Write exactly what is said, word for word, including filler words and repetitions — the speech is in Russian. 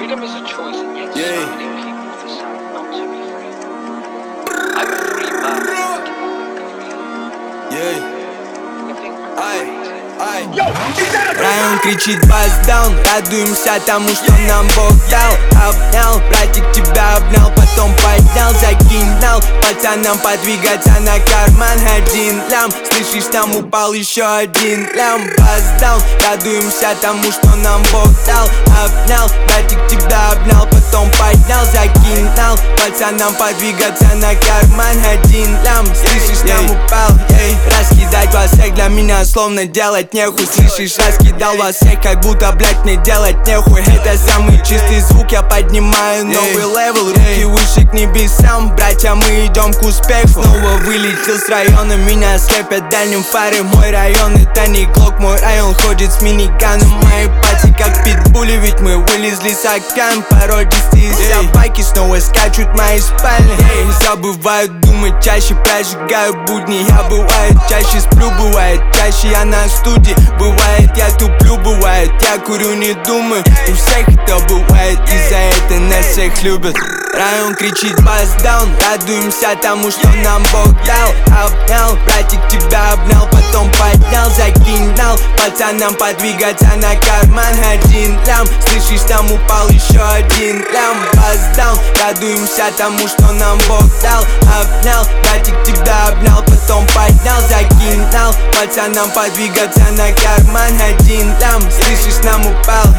Freedom is a choice, and yet yeah. so many people decide not to be free. I'm a free man. Yeah. Ай, ай. Район кричит бас даун, радуемся тому, что нам Бог дал. Обнял, братик тебя обнял, потом поднял, закинул пацанам подвигаться на карман один лям. Слышишь, там упал еще один лям. Бас даун, радуемся тому, что нам Бог дал. Обнял, братик тебя обнял, потом поднял, закинул пацанам подвигаться на карман один лям. Слышишь, там упал, ей. Раскидать вас всех для меня словно делать нехуй. Слышишь, раскидал вас всех, как будто, блять, мне делать нехуй. Это самый чистый звук, я поднимаю новый левел. Руки выше к небесам, братья, мы идем к успеху. Снова вылетел с района, меня слепят дальним фары. Мой район это не глок, мой район ходит с миниганом. Мои пальцы как питбули, ведь мы вылезли с океан. Породистые собаки снова скачут в моей спальне. Забывают думать чаще, прожигаю будни. Я бывает чаще сплю, бывает чаще я на студии. Бывает я туплю, бывает я курю, не думаю. У всех это бывает, и за это нас всех любят. Район кричит бас даун, радуемся тому, что нам Бог дал. Обнял, братик тебя обнял, потом поднял, закинул пацанам подвигаться на карман один лям. Слышишь, там упал еще один лям. Бас даун, радуемся тому, что нам Бог дал. Обнял, братик тебя обнял, потом поднял, закинул пацанам подвигаться на карман один лям. Слышишь, нам упал.